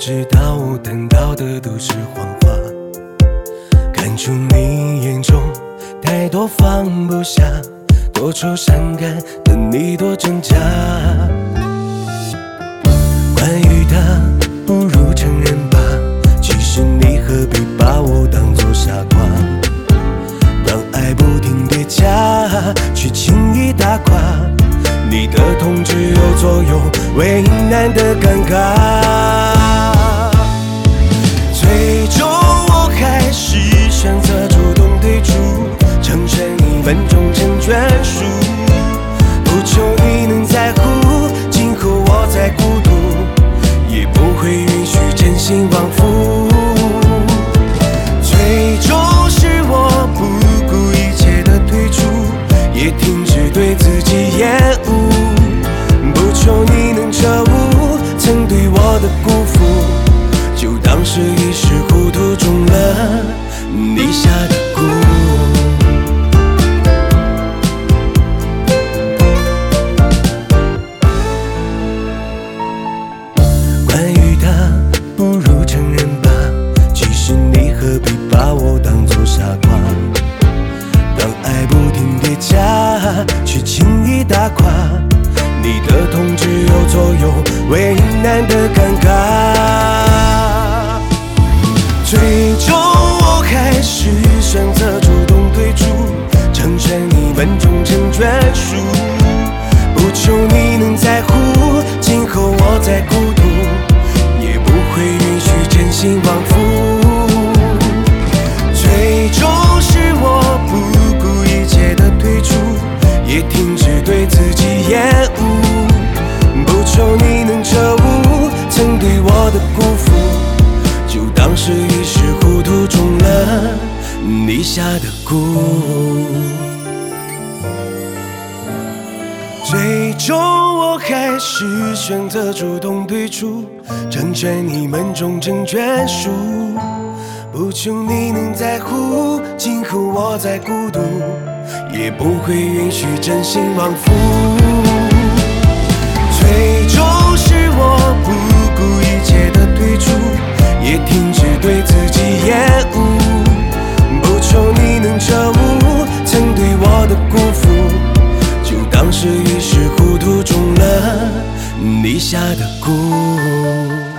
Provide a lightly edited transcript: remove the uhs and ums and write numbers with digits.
知道等到的都是谎话，看出你眼中太多放不下，多愁善感的你多挣扎。关于他，不如承认吧，其实你何必把我当作傻瓜，当爱不停叠加，却轻易打垮你的痛，只有左右为难的尴尬。最终我还是选择主动退出，成全你们终成眷属，不求你能在乎，今后我再孤独，也不会允许真心枉费。最终是我不顾一切的退出，也停止对自己厌恶，不求你能彻悟曾对我的辜负，就当是一时糊涂中了你下的蛊。关于他，不如承认吧，其实你何必把我当作傻瓜，当爱不停叠加，却轻易打垮你的痛，只有左右为难的尴尬。最终我还是选择主动退出，成全你们终成眷属，不求你能在乎，今后我再孤独，也不会允许真心枉费。最终是我不顾一切的退出，也停止对自己厌恶，不求你能彻悟曾对我的辜负，就当是一时糊涂中了你下的蛊。最终我还是选择主动退出，成全你们终成眷属，不求你能在乎，今后我再孤独，也不会允许真心枉费。最终是我不顾一切的退出，也停止对自己厌恶，不求你能彻悟曾对我的辜负，就当是一时糊涂中了你下的蛊。